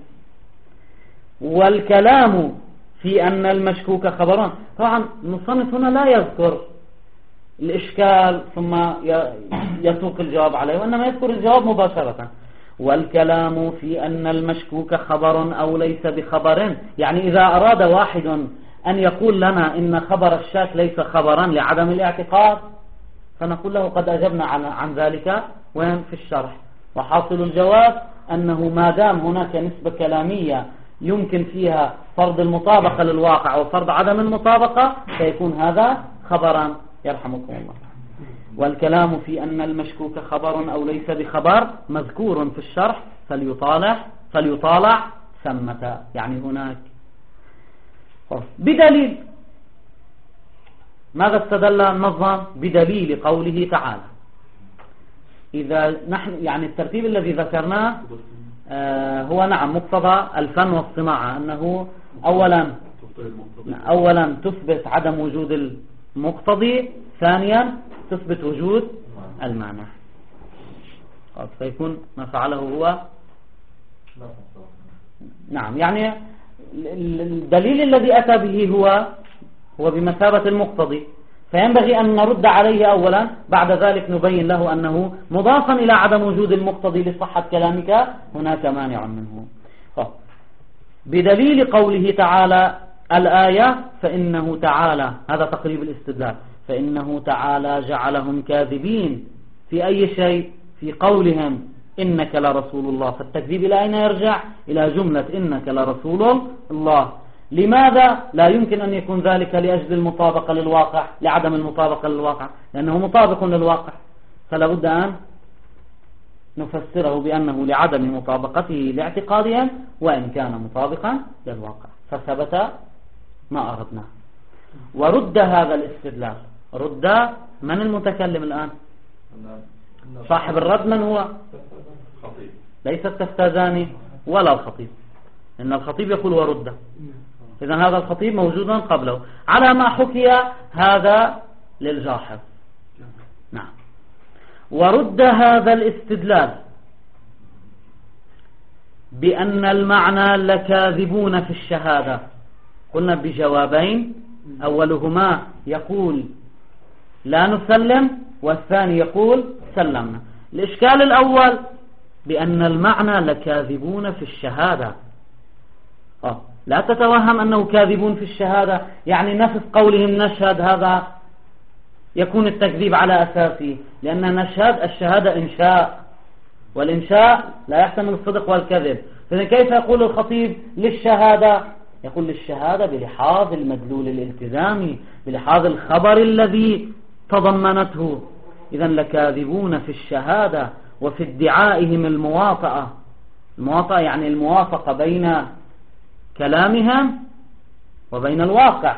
والكلام في أن المشكوك خبران، طبعا المصنف هنا لا يذكر الإشكال ثم يسوق الجواب عليه، وإنما يذكر الجواب مباشرة. والكلام في أن المشكوك خبر أو ليس بخبر، يعني إذا أراد واحد أن يقول لنا إن خبر الشاك ليس خبرا لعدم الاعتقاد، فنقول له قد أجبنا عن ذلك وين في الشرح. وحاصل الجواب أنه ما دام هناك نسبة كلامية يمكن فيها فرض المطابقة للواقع وفرض عدم المطابقة فيكون هذا خبرا. يرحمكم الله. والكلام في أن المشكوك خبر أو ليس بخبر مذكور في الشرح، فليطالع ثمة، يعني هناك. بدليل ماذا استدل النظام؟ بدليل قوله تعالى إذا نحن يعني الترتيب الذي ذكرناه هو نعم مقتضى الفن والصناعة، أنه أولا تثبت عدم وجود المقتضي، ثانيا تثبت وجود المعنى. فيكون ما فعله هو نعم يعني الدليل الذي أتى به هو بمثابة المقتضي، فينبغي أن نرد عليه أولا، بعد ذلك نبين له أنه مضافا إلى عدم وجود المقتضي لصحة كلامك هناك مانع منه. بدليل قوله تعالى الآية فإنه تعالى، هذا تقريب الاستدلال، فإنه تعالى جعلهم كاذبين في أي شيء؟ في قولهم إنك لرسول الله. فالتكذيب إلى أين يرجع؟ إلى جملة إنك لرسول الله. لماذا لا يمكن أن يكون ذلك لأجل المطابقة للواقع، لعدم المطابقة للواقع، لأنه مطابق للواقع، فلا بد أن نفسره بأنه لعدم مطابقته لاعتقادهم وإن كان مطابقا للواقع، فثبت ما أردناه. ورد هذا الاستدلال، رد من المتكلم الآن؟ صاحب الرد من هو؟ ليس التفتازاني ولا الخطيب، إن الخطيب يقول ورد، إذن هذا الخطيب موجودا قبله على ما حكي هذا للجاحظ. نعم. ورد هذا الاستدلال بأن المعنى لكاذبون في الشهادة، قلنا بجوابين، أولهما يقول لا نسلم، والثاني يقول سلمنا. الإشكال الأول بأن المعنى لكاذبون في الشهادة، لا تتوهم أنه كاذبون في الشهادة يعني نفس قولهم نشهد، هذا يكون التكذيب على أساسه، لأن نشهد الشهادة إنشاء، والإنشاء لا يحتمل الصدق والكذب. فإذا كيف يقول الخطيب للشهادة؟ يقول للشهادة بلحاظ المدلول الالتزامي، بلحاظ الخبر الذي تضمنته. إذن لكاذبون في الشهادة وفي ادعائهم المواطأة، المواطأة يعني الموافقة بين كلامهم وبين الواقع.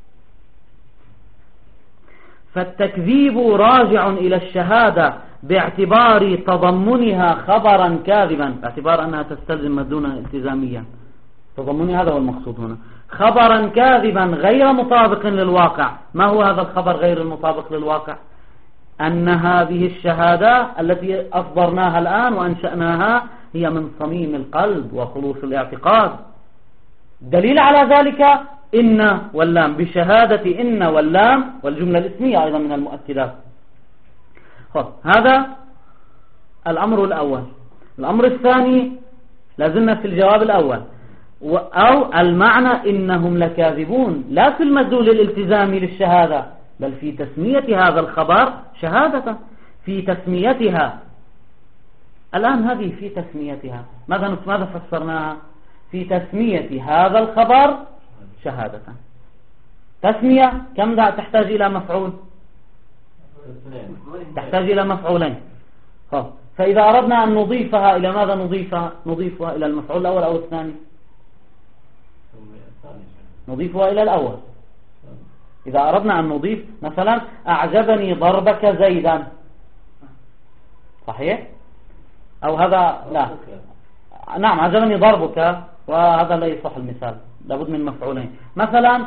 فالتكذيب راجع إلى الشهادة باعتبار تضمنها خبرا كاذبا، باعتبار أنها تستلزم مدلولا التزاميا، تضمنها هذا هو المقصود هنا، خبرا كاذبا غير مطابق للواقع. ما هو هذا الخبر غير المطابق للواقع؟ أن هذه الشهادة التي أصدرناها الآن وأنشأناها هي من صميم القلب وخلوص الاعتقاد. دليل على ذلك إن واللام، بشهادة إن واللام والجملة الاسمية أيضا من المؤكدات. هذا الأمر الأول. الأمر الثاني لازلنا في الجواب الأول، أو المعنى إنهم لكاذبون لا في المدلول الالتزامي للشهادة، بل في تسمية هذا الخبر شهادة، في تسميتها. الآن هذه في تسميتها ماذا فسرناها؟ في تسمية هذا الخبر شهادة. تسمية كم تحتاج إلى مفعول؟ تحتاج إلى مفعولين. فإذا أردنا أن نضيفها إلى ماذا نضيفها إلى المفعول الأول أو الثاني؟ نضيفها إلى الأول. إذا أردنا أن نضيف مثلا أعجبني ضربك زيدا، صحيح؟ أو هذا لا، نعم أعجبني ضربك، وهذا لا يصح المثال، لابد من مفعولين. مثلا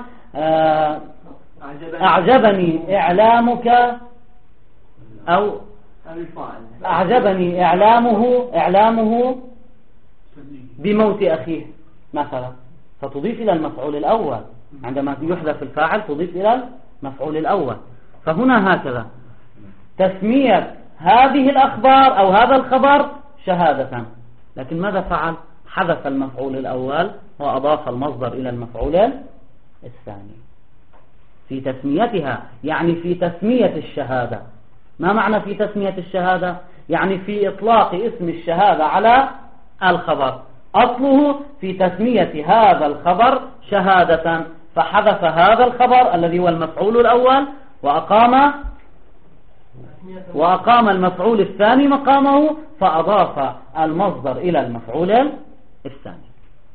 أعجبني إعلامك، أو أعجبني إعلامه بموت أخيه مثلا، فتضيف إلى المفعول الأول، عندما يحذف الفاعل تضيف إلى المفعول الأول. فهنا هكذا تسمية هذه الأخبار أو هذا الخبر شهادة، لكن ماذا فعل؟ حذف المفعول الأول وأضاف المصدر إلى المفعول الثاني في تسميتها، يعني في تسمية الشهادة. ما معنى في تسمية الشهادة؟ يعني في إطلاق اسم الشهادة على الخبر، أصله في تسمية هذا الخبر شهادة، فحذف هذا الخبر الذي هو المفعول الأول وأقام المفعول الثاني مقامه، فأضاف المصدر إلى المفعول الثاني.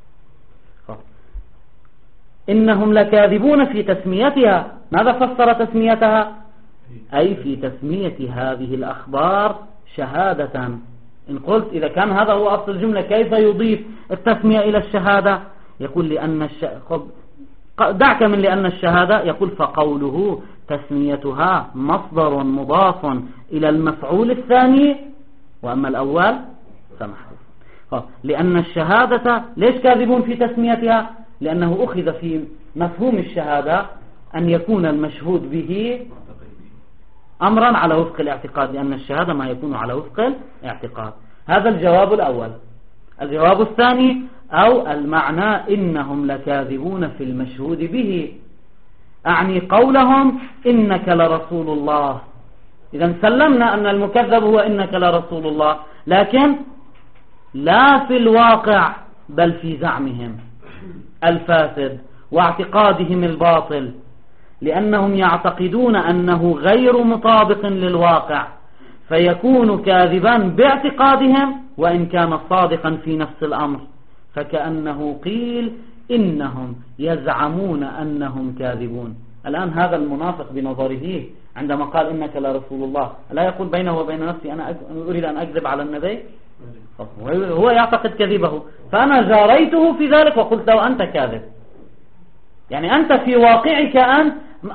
إنهم لكاذبون في تسميتها. ماذا فسر تسميتها؟ أي في تسمية هذه الأخبار شهادة. إن قلت إذا كان هذا هو أصل الجملة كيف يضيف التسمية إلى الشهادة؟ يقول لأن دعك من لأن الشهادة، يقول فقوله تسميتها مصدر مضاف إلى المفعول الثاني، وأما الأول فمحذوف. لأن الشهادة ليش كاذبون في تسميتها؟ لأنه أخذ في مفهوم الشهادة أن يكون المشهود به أمرا على وفق الاعتقاد، لأن الشهادة ما يكون على وفق الاعتقاد. هذا الجواب الأول. الجواب الثاني أو المعنى إنهم لكاذبون في المشهود به، أعني قولهم إنك لرسول الله. إذا سلمنا أن المكذب هو إنك لرسول الله، لكن لا في الواقع بل في زعمهم الفاسد واعتقادهم الباطل، لأنهم يعتقدون أنه غير مطابق للواقع، فيكون كاذبا باعتقادهم وإن كان صادقا في نفس الأمر. فكأنه قيل إنهم يزعمون أنهم كاذبون. الآن هذا المنافق بنظره عندما قال إنك لرسول الله، لا يقول بينه وبين نفسي أنا أريد أن أكذب على النبي؟ هو يعتقد كذبه، فأنا جاريته في ذلك وقلت له أنت كاذب. يعني أنت في واقعك أنت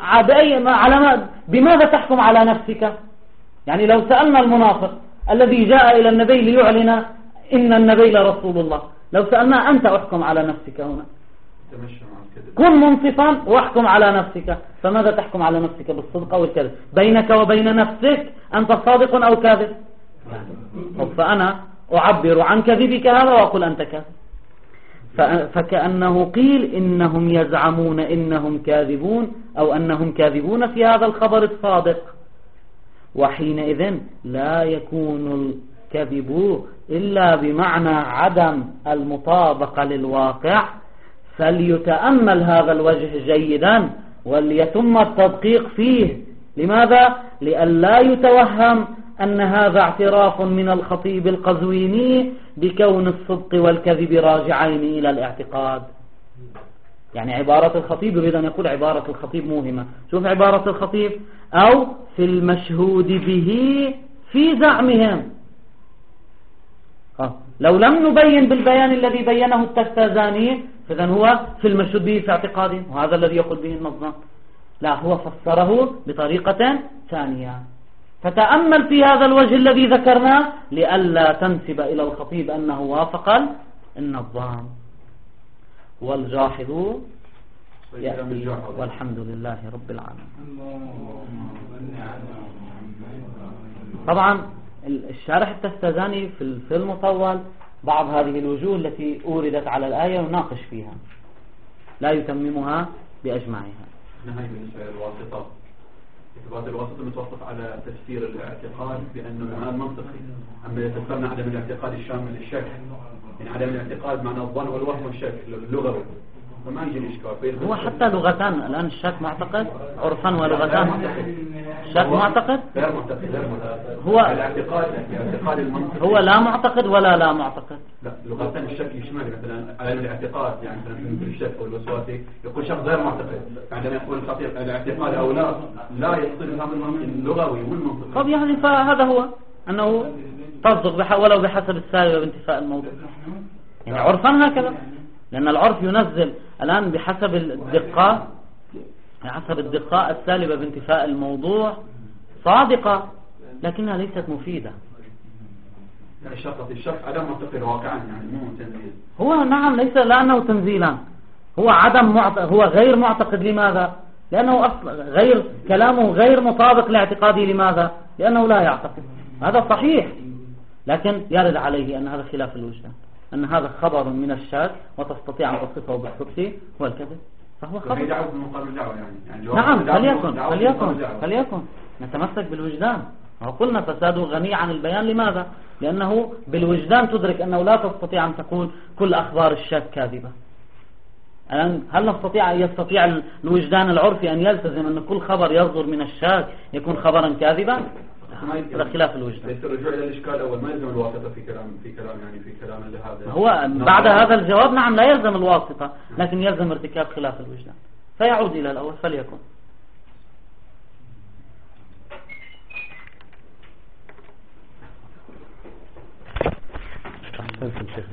بماذا تحكم على نفسك؟ يعني لو سألنا المنافق الذي جاء إلى النبي ليعلن إن النبي لرسول الله، لو سألنا أنت أحكم على نفسك هنا، كن منصفا واحكم على نفسك. فماذا تحكم على نفسك؟ بالصدق أو الكذب؟ بينك وبين نفسك أنت صادق أو كاذب؟ فأنا أعبر عن كذبك هذا وأقول أنت كاذب. فكأنه قيل إنهم يزعمون إنهم كاذبون، أو أنهم كاذبون في هذا الخبر الصادق. وحينئذ لا يكون الكذب إلا بمعنى عدم المطابقة للواقع. فليتأمل هذا الوجه جيدا وليتم التدقيق فيه. لماذا؟ لئلا يتوهم أن هذا اعتراف من الخطيب القزويني بكون الصدق والكذب راجعين إلى الاعتقاد. يعني عبارة الخطيب يريد أن يقول عبارة الخطيب موهمة. شوف عبارة الخطيب: أو في المشهود به في زعمهم. لو لم نبين بالبيان الذي بينه التستازاني فإذن هو في المشهود به في اعتقادهم، وهذا الذي يقول به النظام. لا، هو فسره بطريقة ثانية. فتأمل في هذا الوجه الذي ذكرناه لئلا تنسب إلى الخطيب أنه وافق النظام. والجاحظ يأتي والحمد لله رب العالمين. طبعا الشارح التستازاني في المطول بعض هذه الوجوه التي أوردت على الآية يناقش فيها، لا يتممها بأجمعها. نهاية بالنسبة للواسطة، إثبات الواسطة متوقف على تفسير الاعتقاد بأنه المعنى منطقي، أما يتفرنا عدم الاعتقاد الشامل للشك، يعني عدم الاعتقاد معنى الظن والوهم والشك اللغوي، فما يجي الإشكال. هو حتى لغتان الآن الشك معتقد عرفا ولغتان. الشك معتقد غير معتقد هو الاعتقاد المنطقي هو لا معتقد ولا لا معتقد. لا، لغتان الشك يشمل مثلا علم الاعتقاد، يعني مثلا في الشك والوسواسي يقول شخص غير معتقد، عندما يقول الخطيب الاعتقاد أو لا يقصد هذا المنطق اللغوي والمنطقي. طب يعني فهذا هو أنه تصدق ولو بحسب السالب بانتفاء الموضوع، يعني عرفا هكذا، لأن العرف ينزل الآن بحسب الدقة السالبة بانتفاء الموضوع صادقة لكنها ليست مفيدة. يعني الشك عدم معتقد واقعا، يعني مو تنزيل. هو نعم ليس لأنه تنزيلا، هو هو غير معتقد. لماذا؟ لأنه غير كلامه غير مطابق لاعتقاده. لماذا؟ لأنه لا يعتقد. هذا صحيح، لكن يرد عليه أن هذا خلاف الوجدان، أن هذا خبر من الشك وتستطيع أن تصفه بالصدق والكذب، فهو خبر. نعم، فليكن نتمسك بالوجدان. وقلنا فساده غني عن البيان. لماذا؟ لأنه بالوجدان تدرك أنه لا تستطيع أن تقول كل أخبار الشك كاذبة. الآن هل يستطيع الوجدان العرفي أن يلتزم أن كل خبر يصدر من الشك يكون خبرا كاذبا؟ هذا خلاف الوجدان. ليس الرجوع إلى الإشكال الأول ما يلزم الواسطة في كلام هذا. هو بعد هذا الجواب نعم لا يلزم الواسطة، لكن يلزم ارتكاب خلاف الوجدان، فيعود إلى الأول. فليكن أحسنتم شيخ.